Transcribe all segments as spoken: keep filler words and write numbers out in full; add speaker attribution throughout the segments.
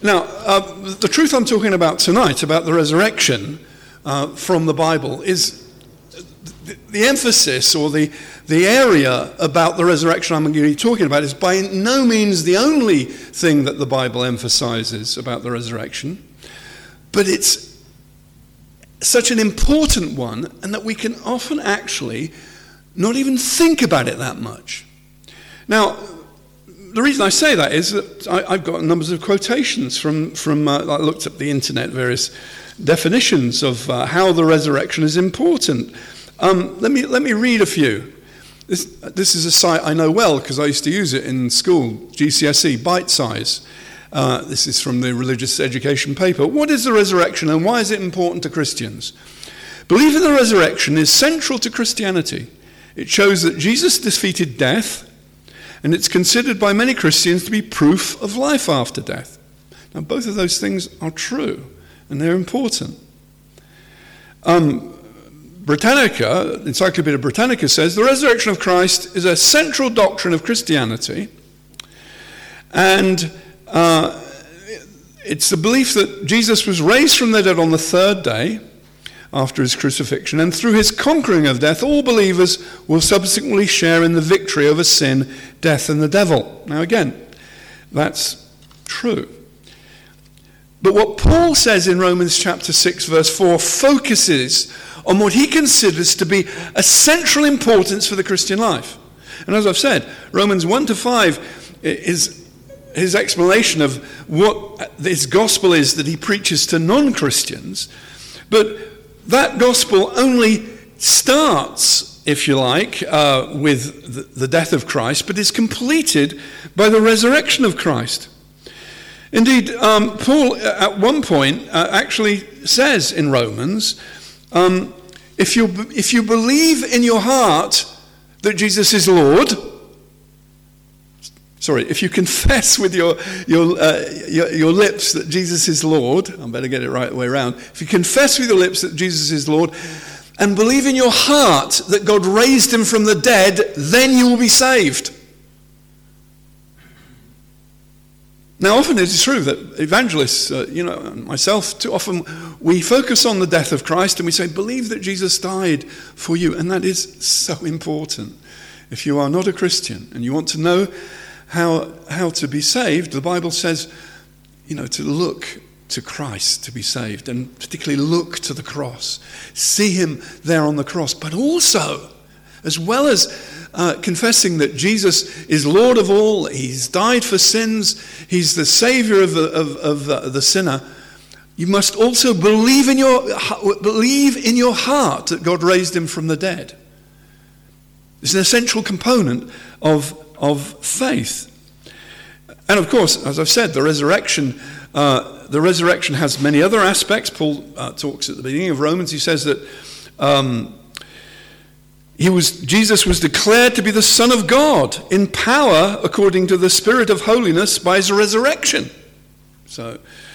Speaker 1: Now, uh, the truth I'm talking about tonight, about the resurrection uh, from the Bible, is the, the emphasis or the, the area about the resurrection I'm going to be talking about is by no means the only thing that the Bible emphasizes about the resurrection, but it's such an important one, and that we can often actually not even think about it that much. Now, the reason I say that is that I, I've got numbers of quotations from, from uh, I looked up the internet, various definitions of uh, how the resurrection is important. Um, let me let me read a few. This, this is a site I know well because I used to use it in school, G C S E, Bite Size. Uh, this is from the religious education paper. What is the resurrection and why is it important to Christians? Belief in the resurrection is central to Christianity. It shows that Jesus defeated death, and it's considered by many Christians to be proof of life after death. Now, both of those things are true, and they're important. Um, Britannica, Encyclopedia Britannica says, the resurrection of Christ is a central doctrine of Christianity, and uh, it's the belief that Jesus was raised from the dead on the third day, after his crucifixion, and through his conquering of death, all believers will subsequently share in the victory over sin, death, and the devil. Now again, that's true. But what Paul says in Romans chapter six, verse four, focuses on what he considers to be a central importance for the Christian life. And as I've said, Romans one to five is his explanation of what this gospel is that he preaches to non-Christians, but that gospel only starts, if you like, uh, with the, the death of Christ, but is completed by the resurrection of Christ. Indeed, um, Paul at one point uh, actually says in Romans, um, if you if you believe in your heart that Jesus is Lord, sorry, if you confess with your your, uh, your your lips that Jesus is Lord, I better get it right the way around. If you confess with your lips that Jesus is Lord, and believe in your heart that God raised him from the dead, then you will be saved. Now, often it is true that evangelists, uh, you know, myself, too often we focus on the death of Christ and we say, believe that Jesus died for you, and that is so important. If you are not a Christian and you want to know How how to be saved, the Bible says, you know, to look to Christ to be saved, and particularly look to the cross. See him there on the cross, but also, as well as uh, confessing that Jesus is Lord of all, he's died for sins, he's the Savior of the, of, of the, the sinner, you must also believe in your believe in your heart that God raised him from the dead. It's an essential component of of faith. And of course, as I've said, the resurrection uh, the resurrection has many other aspects. Paul uh, talks at the beginning of Romans. He says that um, he was Jesus was declared to be the Son of God in power according to the Spirit of holiness by his resurrection. So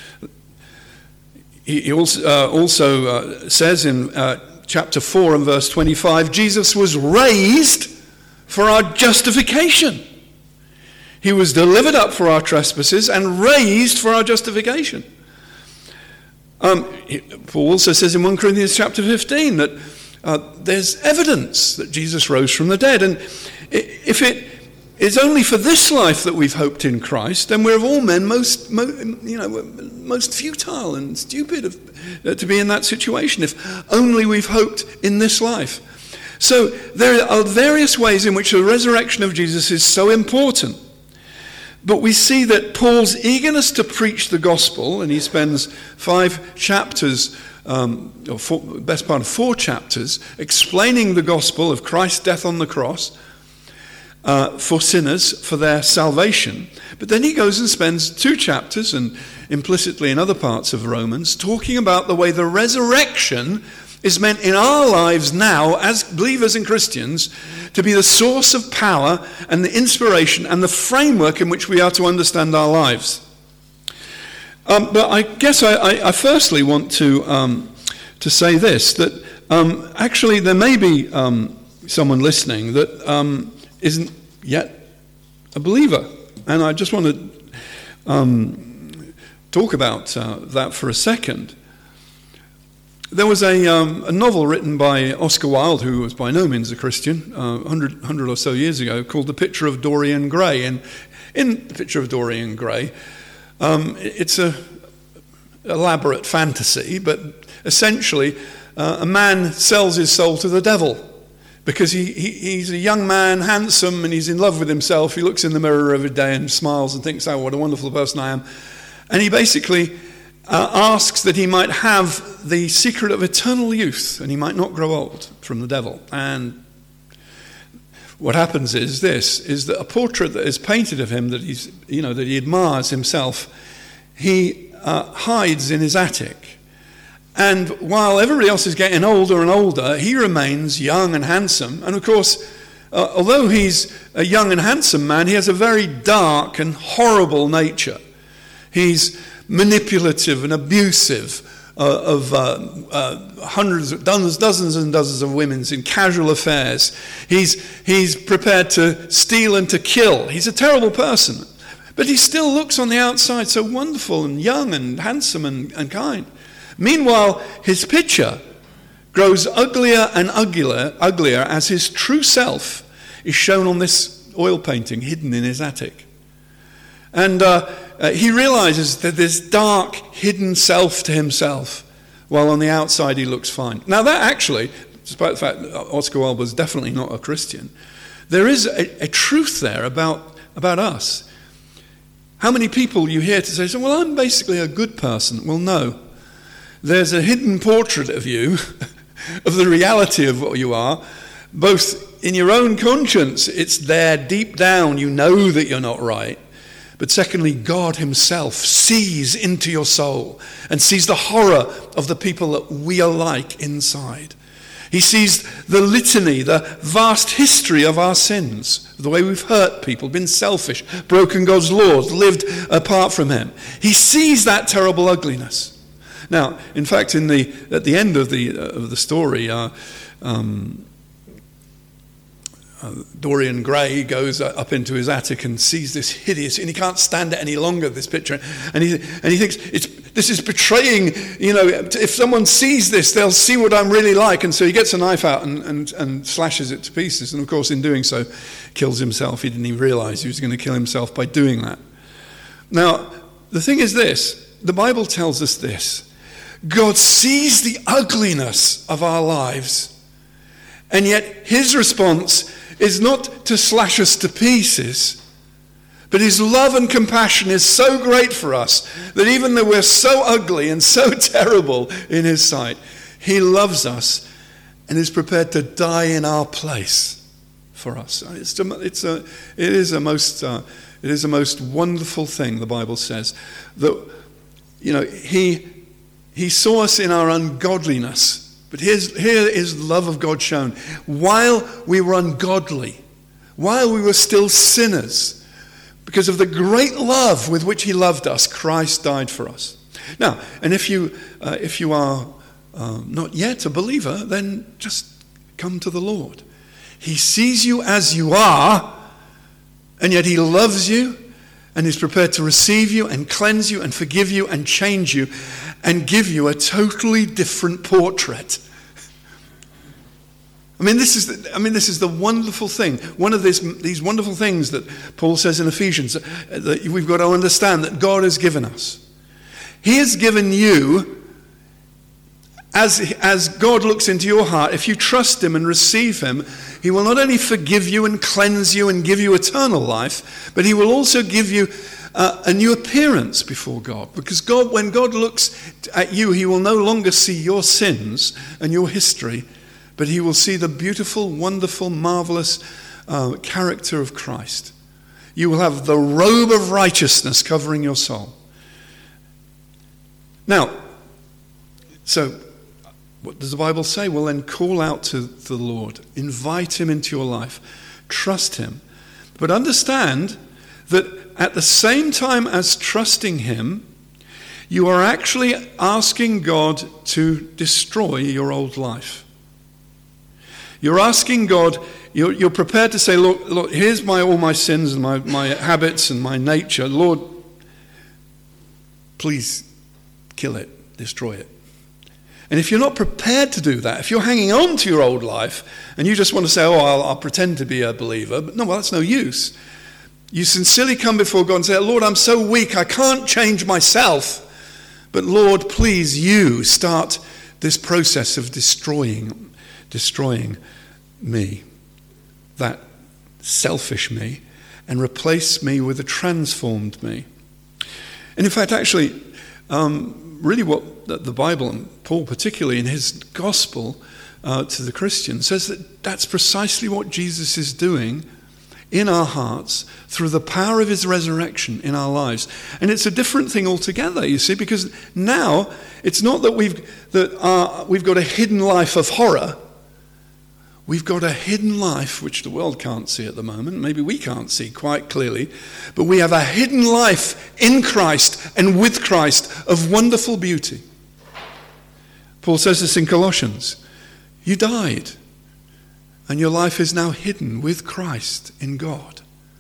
Speaker 1: he, he also, uh, also uh, says in uh, chapter four and verse twenty-five, Jesus was raised for our justification. He was delivered up for our trespasses and raised for our justification. Um, Paul also says in First Corinthians chapter fifteen that uh, there's evidence that Jesus rose from the dead. And if it is only for this life that we've hoped in Christ, then we're of all men most, you know, most futile and stupid of, uh, to be in that situation. If only we've hoped in this life. So there are various ways in which the resurrection of Jesus is so important. But we see that Paul's eagerness to preach the gospel, and he spends five chapters, um, or four, best part of four chapters, explaining the gospel of Christ's death on the cross uh, for sinners, for their salvation. But then he goes and spends two chapters, and implicitly in other parts of Romans, talking about the way the resurrection is meant in our lives now as believers and Christians to be the source of power and the inspiration and the framework in which we are to understand our lives. Um, but I guess I, I, I firstly want to um, to say this, that um, actually there may be um, someone listening that um, isn't yet a believer. And I just want to um, talk about uh, that for a second. There was a, um, a novel written by Oscar Wilde, who was by no means a Christian, uh, one hundred, one hundred or so years ago, called The Picture of Dorian Gray. And in The Picture of Dorian Gray, um, it's a elaborate fantasy, but essentially uh, a man sells his soul to the devil because he, he he's a young man, handsome, and he's in love with himself. He looks in the mirror every day and smiles and thinks, oh, what a wonderful person I am. And he basically uh, asks that he might have the secret of eternal youth and he might not grow old from the devil. And what happens is this, is that a portrait that is painted of him that he's, you know, that he admires himself, he uh, hides in his attic. And while everybody else is getting older and older, he remains young and handsome. And of course, uh, although he's a young and handsome man, he has a very dark and horrible nature. He's manipulative and abusive uh, of uh, uh, hundreds, dozens, dozens and dozens of women in casual affairs. He's, he's prepared to steal and to kill. He's a terrible person. But he still looks on the outside so wonderful and young and handsome and, and kind. Meanwhile, his picture grows uglier and uglier, uglier as his true self is shown on this oil painting hidden in his attic. And uh, uh, he realizes that this dark, hidden self to himself, while on the outside he looks fine. Now that actually, despite the fact that Oscar Wilde was definitely not a Christian, there is a, a truth there about, about us. How many people you hear to say, so, well, I'm basically a good person. Well, no. There's a hidden portrait of you, of the reality of what you are, both in your own conscience, it's there deep down, you know that you're not right. But secondly, God himself sees into your soul and sees the horror of the people that we are like inside. He sees the litany, the vast history of our sins, the way we've hurt people, been selfish, broken God's laws, lived apart from him. He sees that terrible ugliness. Now, in fact, in the at the end of the uh, of the story, uh, um, uh, Dorian Gray goes up into his attic and sees this hideous, and he can't stand it any longer. This picture, and he and he thinks it's this is betraying. You know, if someone sees this, they'll see what I'm really like. And so he gets a knife out and and, and slashes it to pieces. And of course, in doing so, kills himself. He didn't even realize he was going to kill himself by doing that. Now, the thing is this: the Bible tells us this. God sees the ugliness of our lives, and yet his response is not to slash us to pieces, but his love and compassion is so great for us that even though we're so ugly and so terrible in his sight, he loves us and is prepared to die in our place for us. It's a, it's a, it is a most, uh, it is a most wonderful thing. The Bible says that, you know, he. He saw us in our ungodliness, but here's, here is love of God shown. While we were ungodly, while we were still sinners, because of the great love with which he loved us, Christ died for us. Now, and if you uh, if you are uh, not yet a believer, then just come to the Lord. He sees you as you are, and yet he loves you and is prepared to receive you and cleanse you and forgive you and change you and give you a totally different portrait. I mean, this is the, I mean, this is the wonderful thing. One of this, these wonderful things that Paul says in Ephesians that we've got to understand that God has given us. He has given you, as, as God looks into your heart, if you trust him and receive him, he will not only forgive you and cleanse you and give you eternal life, but he will also give you Uh, a new appearance before God. Because God, when God looks at you, he will no longer see your sins and your history, but he will see the beautiful, wonderful, marvelous uh, character of Christ. You will have the robe of righteousness covering your soul. Now, so what does the Bible say? Well, then call out to the Lord. Invite him into your life. Trust him. But understand that at the same time as trusting him, you are actually asking God to destroy your old life. You're asking God, you're, you're prepared to say, look, look, here's my all my sins and my, my habits and my nature. Lord, please kill it, destroy it. And if you're not prepared to do that, if you're hanging on to your old life and you just want to say, oh, I'll, I'll pretend to be a believer, but no, well, that's no use. You sincerely come before God and say, Lord, I'm so weak, I can't change myself. But Lord, please, you start this process of destroying, destroying me, that selfish me, and replace me with a transformed me. And in fact, actually, um, really what the Bible, and Paul particularly in his gospel uh, to the Christians, says that that's precisely what Jesus is doing in our hearts through the power of his resurrection in our lives. And it's a different thing altogether, you see, because now it's not that we've that our, we've got a hidden life of horror. We've got a hidden life which the world can't see at the moment. Maybe we can't see quite clearly. But we have a hidden life in Christ and with Christ of wonderful beauty. Paul says this in Colossians. You died, and your life is now hidden with Christ in God.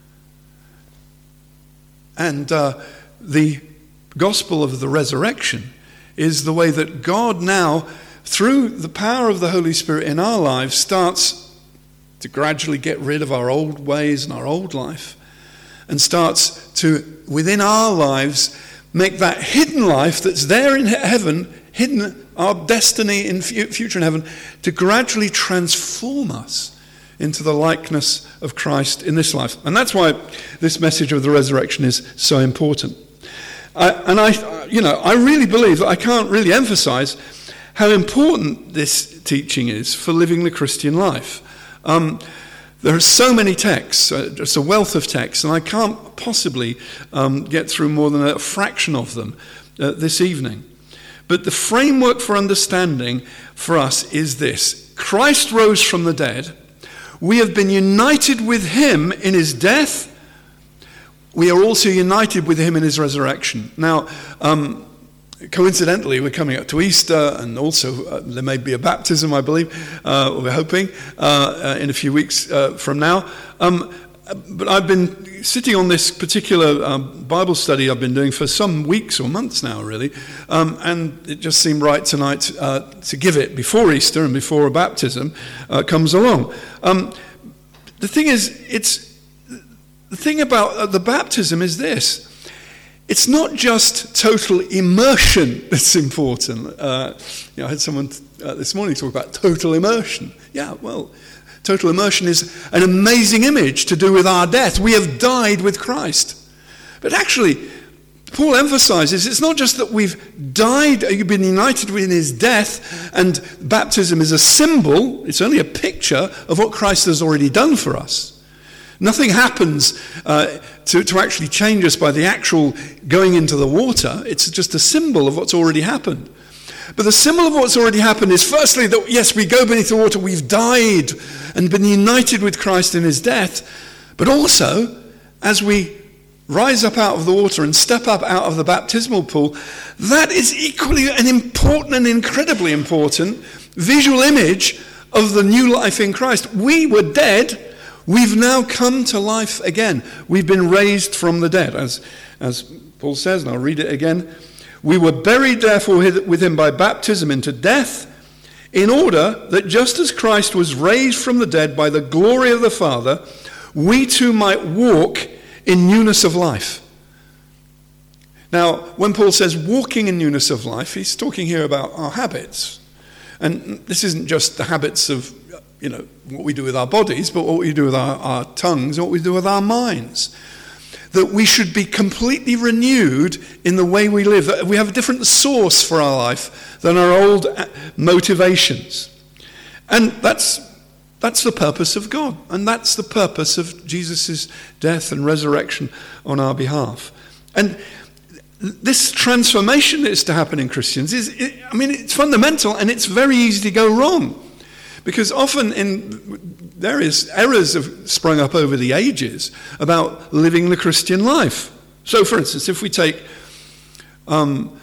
Speaker 1: And uh, the gospel of the resurrection is the way that God now, through the power of the Holy Spirit in our lives, starts to gradually get rid of our old ways and our old life, and starts to, within our lives, make that hidden life that's there in heaven, hidden, our destiny in future in heaven, to gradually transform us into the likeness of Christ in this life. And that's why this message of the resurrection is so important. I, and I, you know, I really believe that I can't really emphasize how important this teaching is for living the Christian life. Um, there are so many texts, uh, just a wealth of texts, and I can't possibly um, get through more than a fraction of them uh, this evening. But the framework for understanding for us is this. Christ rose from the dead. We have been united with him in his death. We are also united with him in his resurrection. Now, um, coincidentally, we're coming up to Easter, and also uh, there may be a baptism, I believe, uh, we're hoping, uh, uh, in a few weeks uh, from now. Um, but I've been sitting on this particular um, Bible study I've been doing for some weeks or months now, really, um, and it just seemed right tonight uh, to give it before Easter and before a baptism uh, comes along. Um, the thing is, it's the thing about uh, the baptism is this. It's not just total immersion that's important. Uh, you know, I had someone uh, this morning talk about total immersion. Yeah, well, total immersion is an amazing image to do with our death. We have died with Christ. But actually, Paul emphasizes it's not just that we've died, you've been united in his death, and baptism is a symbol, it's only a picture of what Christ has already done for us. Nothing happens uh, to, to actually change us by the actual going into the water. It's just a symbol of what's already happened. But the symbol of what's already happened is firstly that, yes, we go beneath the water, we've died and been united with Christ in his death. But also, as we rise up out of the water and step up out of the baptismal pool, that is equally an important and incredibly important visual image of the new life in Christ. We were dead. We've now come to life again. We've been raised from the dead, as, as Paul says, and I'll read it again. We were buried, therefore, with him by baptism into death, in order that just as Christ was raised from the dead by the glory of the Father, we too might walk in newness of life. Now, when Paul says walking in newness of life, he's talking here about our habits. And this isn't just the habits of, you know, what we do with our bodies, but what we do with our, our tongues, and what we do with our minds. That we should be completely renewed in the way we live. That we have a different source for our life than our old motivations. And that's that's the purpose of God. And that's the purpose of Jesus' death and resurrection on our behalf. And this transformation that is to happen in Christians is, I mean, it's fundamental, and it's very easy to go wrong. Because often in various errors have sprung up over the ages about living the Christian life. So, for instance, if we take um,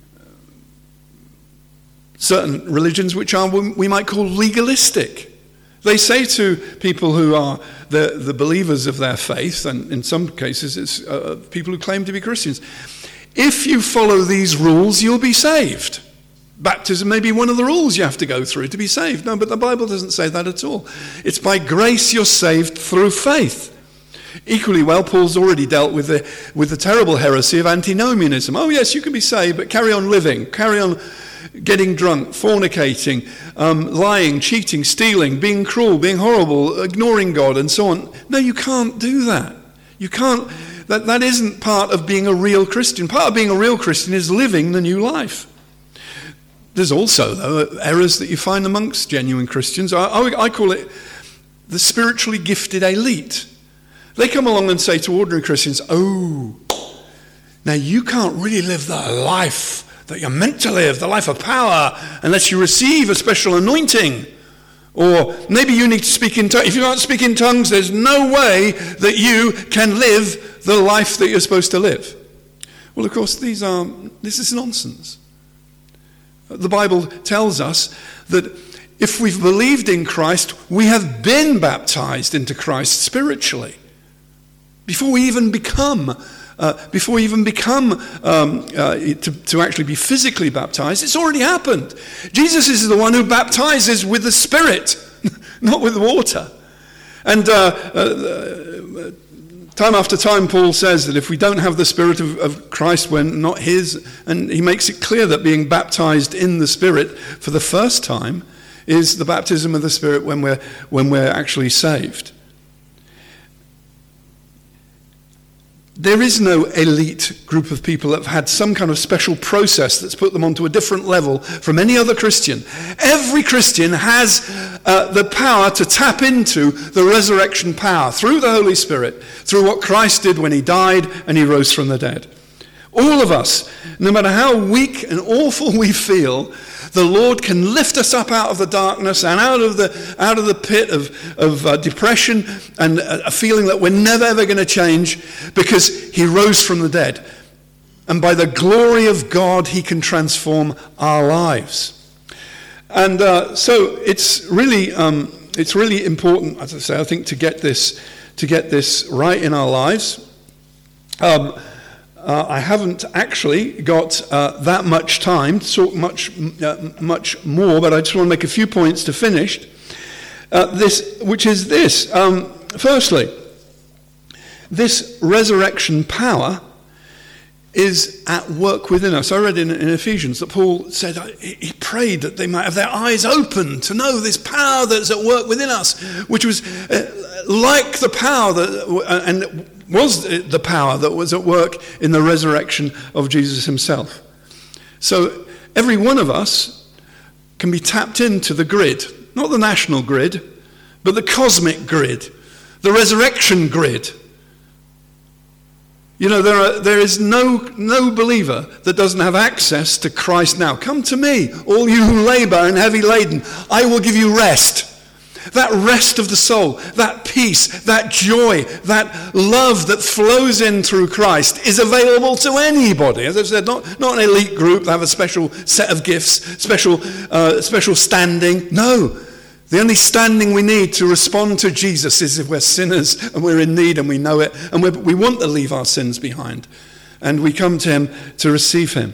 Speaker 1: certain religions which are what we might call legalistic, they say to people who are the, the believers of their faith, and in some cases it's uh, people who claim to be Christians, if you follow these rules, you'll be saved. Baptism may be one of the rules you have to go through to be saved. No, but the Bible doesn't say that at all. It's by grace you're saved through faith. Equally well, Paul's already dealt with the, with the terrible heresy of antinomianism. Oh yes, you can be saved, but carry on living, carry on getting drunk, fornicating, um, lying, cheating, stealing, being cruel, being horrible, ignoring God, and so on. No, you can't do that. You can't. That, that isn't part of being a real Christian. Part of being a real Christian is living the new life. There's also, though, errors that you find amongst genuine Christians. I, I, I call it the spiritually gifted elite. They come along and say to ordinary Christians, oh, now you can't really live the life that you're meant to live, the life of power, unless you receive a special anointing. Or maybe you need to speak in tongues. If you can't speak in tongues, there's no way that you can live the life that you're supposed to live. Well, of course, these are this is nonsense. The Bible tells us that if we've believed in Christ, we have been baptized into Christ spiritually. Before we even become, uh, before we even become um, uh, to, to actually be physically baptized, it's already happened. Jesus is the one who baptizes with the Spirit, not with water. And uh, uh, time after time, Paul says that if we don't have the Spirit of, of Christ, we're not his. And he makes it clear that being baptized in the Spirit for the first time is the baptism of the Spirit when we're when we're actually saved. There is no elite group of people that have had some kind of special process that's put them onto a different level from any other Christian. Every Christian has uh, the power to tap into the resurrection power through the Holy Spirit, through what Christ did when he died and he rose from the dead. All of us, no matter how weak and awful we feel, the Lord can lift us up out of the darkness and out of the out of the pit of, of uh, depression and a, a feeling that we're never ever going to change, because he rose from the dead. And by the glory of God, he can transform our lives. And uh, so it's really um, it's really important, as I say, I think, to get this to get this right in our lives. Um, Uh, I haven't actually got uh, that much time to talk much, uh, much more, but I just want to make a few points to finish. Uh, this, which is this: um, firstly, this resurrection power is at work within us. I read in, in Ephesians that Paul said he prayed that they might have their eyes open to know this power that's at work within us, which was uh, like the power that uh, and. was the power that was at work in the resurrection of Jesus himself. So every one of us can be tapped into the grid, not the national grid, but the cosmic grid, the resurrection grid. You know, there are, there is no, no believer that doesn't have access to Christ now. Come to me, all you who labor and heavy laden, I will give you rest. That rest of the soul, that peace, that joy, that love that flows in through Christ is available to anybody. As I've said, not, not an elite group that have a special set of gifts, special, uh, special standing. No, the only standing we need to respond to Jesus is if we're sinners and we're in need and we know it, and we're, we want to leave our sins behind. And we come to him to receive him.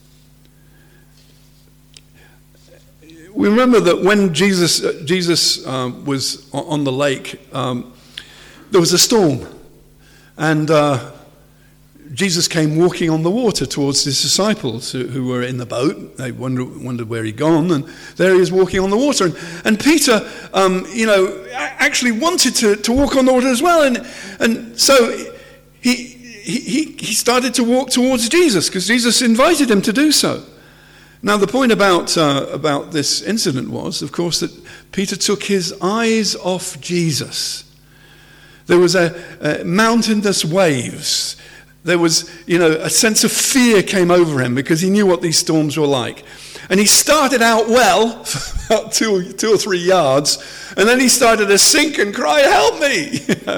Speaker 1: We remember that when Jesus uh, Jesus uh, was on the lake, um, there was a storm, and uh, Jesus came walking on the water towards his disciples who, who were in the boat. They wondered, wondered where he'd gone, and there he is walking on the water. And, and Peter, um, you know, actually wanted to, to walk on the water as well, and and so he he he started to walk towards Jesus because Jesus invited him to do so. Now, the point about uh, about this incident was, of course, that Peter took his eyes off Jesus. There was a, a mountainous waves. There was, you know, a sense of fear came over him because he knew what these storms were like. And he started out well, for about two, two or three yards, and then he started to sink and cry, "Help me!"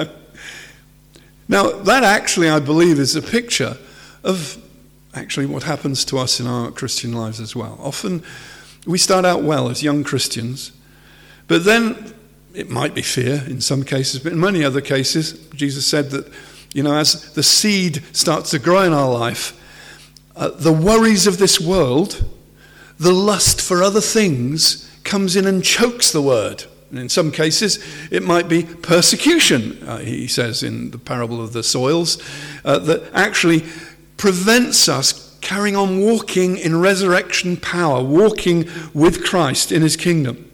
Speaker 1: Now, that actually, I believe, is a picture of actually what happens to us in our Christian lives as well. Often we start out well as young Christians, but then it might be fear in some cases, but in many other cases, Jesus said that, you know, as the seed starts to grow in our life, uh, the worries of this world, the lust for other things comes in and chokes the word. And in some cases, it might be persecution, uh, he says in the parable of the soils, uh, that actually prevents us carrying on walking in resurrection power, walking with Christ in his kingdom.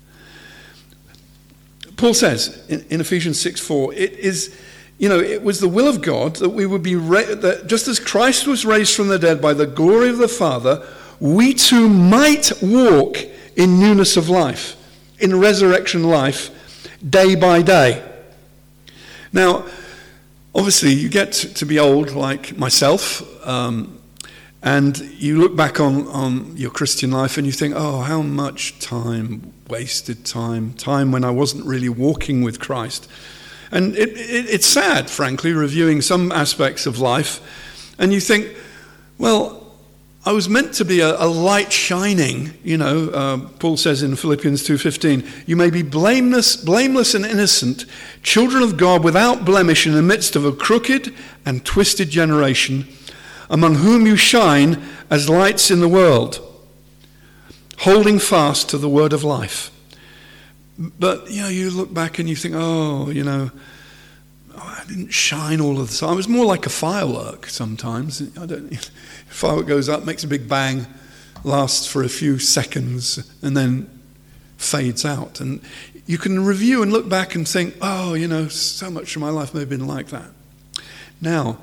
Speaker 1: Paul says in, in Ephesians six four, it is, you know, it was the will of God that we would be, ra- that just as Christ was raised from the dead by the glory of the Father, we too might walk in newness of life, in resurrection life, day by day. Now, obviously, you get to be old like myself, um, and you look back on, on your Christian life and you think, oh, how much time, wasted time, time when I wasn't really walking with Christ. And it, it, it's sad, frankly, reviewing some aspects of life, and you think, well, I was meant to be a, a light shining, you know, uh, Paul says in Philippians two fifteen, you may be blameless, blameless and innocent, children of God without blemish in the midst of a crooked and twisted generation, among whom you shine as lights in the world, holding fast to the word of life. But, you know, you look back and you think, oh, you know, I didn't shine all of the time. I was more like a firework sometimes. I don't. Firework goes up, makes a big bang, lasts for a few seconds, and then fades out. And you can review and look back and think, oh, you know, so much of my life may have been like that. Now,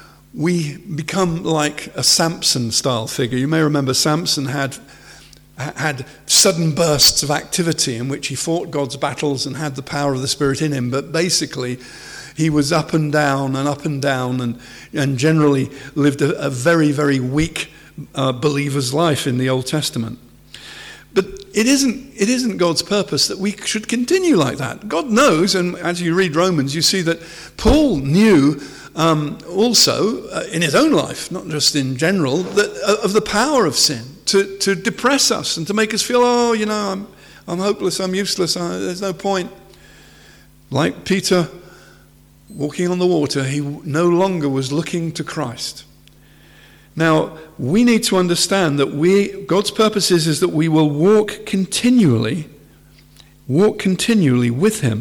Speaker 1: we become like a Samson-style figure. You may remember Samson had had sudden bursts of activity in which he fought God's battles and had the power of the Spirit in him, but basically he was up and down and up and down and, and generally lived a, a very, very weak uh, believer's life in the Old Testament. But it isn't, it isn't God's purpose that we should continue like that. God knows, and as you read Romans, you see that Paul knew um, also uh, in his own life, not just in general, that, uh, of the power of sin to, to depress us and to make us feel, oh, you know, I'm, I'm hopeless, I'm useless, uh, there's no point. Like Peter, walking on the water, he no longer was looking to Christ. Now, we need to understand that we, God's purpose is, is that we will walk continually, walk continually with him,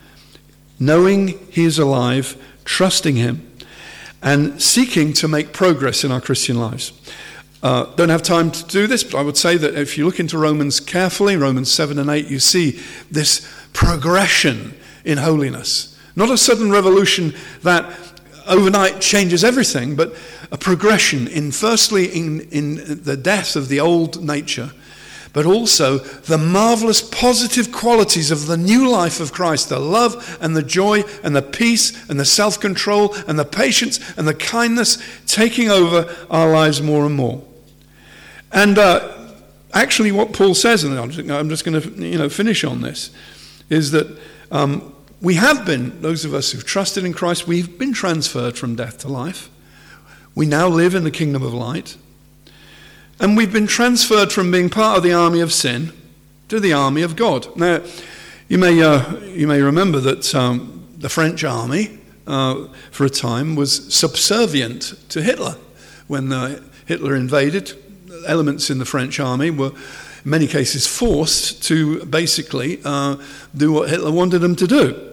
Speaker 1: knowing he is alive, trusting him, and seeking to make progress in our Christian lives. Uh, don't have time to do this, but I would say that if you look into Romans carefully, Romans seven and eight, you see this progression in holiness. Not a sudden revolution that overnight changes everything, but a progression in, firstly, in, in the death of the old nature, but also the marvelous positive qualities of the new life of Christ, the love and the joy and the peace and the self-control and the patience and the kindness taking over our lives more and more. And uh, actually what Paul says, and I'm just, I'm just going to you know, finish on this, is that um, we have been, those of us who've trusted in Christ, we've been transferred from death to life. We now live in the kingdom of light. And we've been transferred from being part of the army of sin to the army of God. Now, you may uh, you may remember that um, the French army, uh, for a time, was subservient to Hitler. When uh, Hitler invaded, elements in the French army were, in many cases, forced to basically uh, do what Hitler wanted them to do.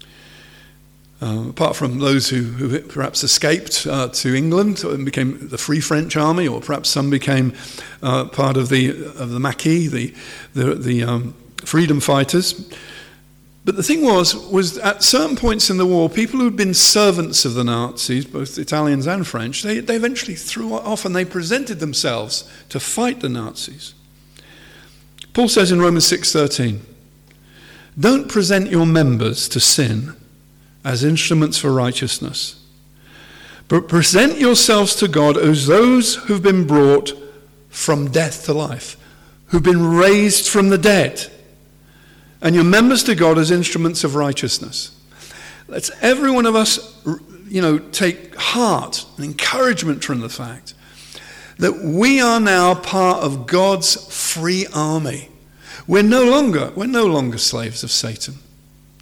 Speaker 1: Uh, apart from those who, who perhaps escaped uh, to England and became the Free French Army, or perhaps some became uh, part of the of the Maquis, the the, the um, freedom fighters. But the thing was, was at certain points in the war, people who'd been servants of the Nazis, both Italians and French, they, they eventually threw off and they presented themselves to fight the Nazis. Paul says in Romans six thirteen, "Don't present your members to sin as instruments for righteousness, but present yourselves to God as those who've been brought from death to life, who've been raised from the dead, and your members to God as instruments of righteousness." Let's every one of us, you know, take heart and encouragement from the fact that we are now part of God's free army. We're no longer, we're no longer slaves of Satan.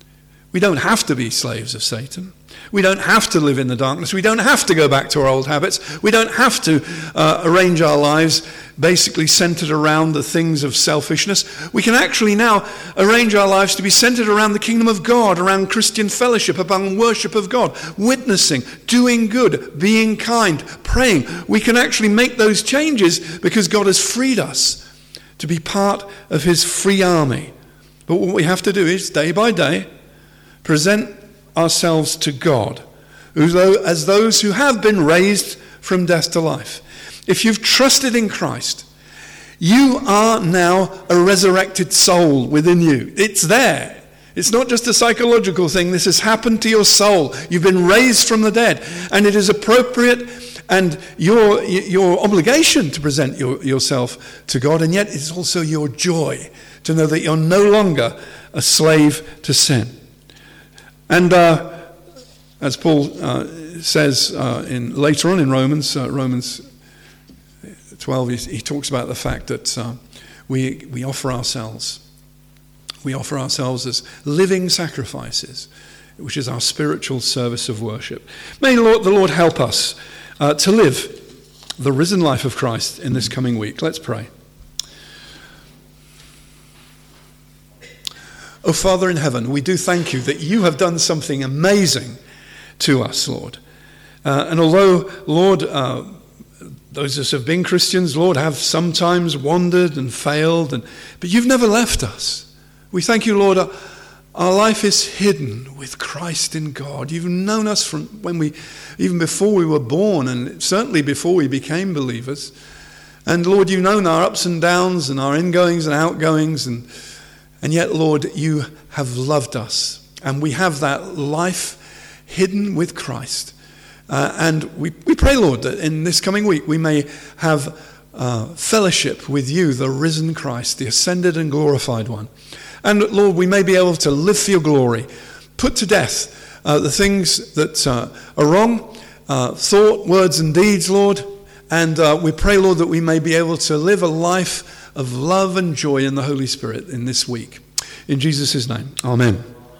Speaker 1: We don't have to be slaves of Satan. We don't have to live in the darkness. We don't have to go back to our old habits. We don't have to uh, arrange our lives basically centered around the things of selfishness. We can actually now arrange our lives to be centered around the kingdom of God, around Christian fellowship, around worship of God, witnessing, doing good, being kind, praying. We can actually make those changes because God has freed us to be part of his free army. But what we have to do is, day by day, present ourselves to God as those who have been raised from death to life. If you've trusted in Christ, you are now a resurrected soul within you. It's there. It's not just a psychological thing. This has happened to your soul. You've been raised from the dead, and it is appropriate and your your obligation to present your, yourself to God, and yet it's also your joy to know that you're no longer a slave to sin. And uh, as Paul uh, says uh, in later on in Romans, uh, Romans twelve, he, he talks about the fact that uh, we we offer ourselves, we offer ourselves as living sacrifices, which is our spiritual service of worship. May the Lord, the Lord help us uh, to live the risen life of Christ in this coming week. Let's pray. Oh, Father in heaven, we do thank you that you have done something amazing to us, Lord. Uh, and although, Lord, uh, those of us who have been Christians, Lord, have sometimes wandered and failed, and but you've never left us. We thank you, Lord, our, our life is hidden with Christ in God. You've known us from when we, even before we were born, and certainly before we became believers. And Lord, you've known our ups and downs and our ingoings and outgoings, and And yet, Lord, you have loved us, and we have that life hidden with Christ. Uh, and we, we pray, Lord, that in this coming week we may have uh, fellowship with you, the risen Christ, the ascended and glorified one. And Lord, we may be able to live for your glory, put to death uh, the things that uh, are wrong, uh, thought, words and deeds, Lord. And uh, we pray, Lord, that we may be able to live a life of love and joy in the Holy Spirit in this week. In Jesus' name, amen.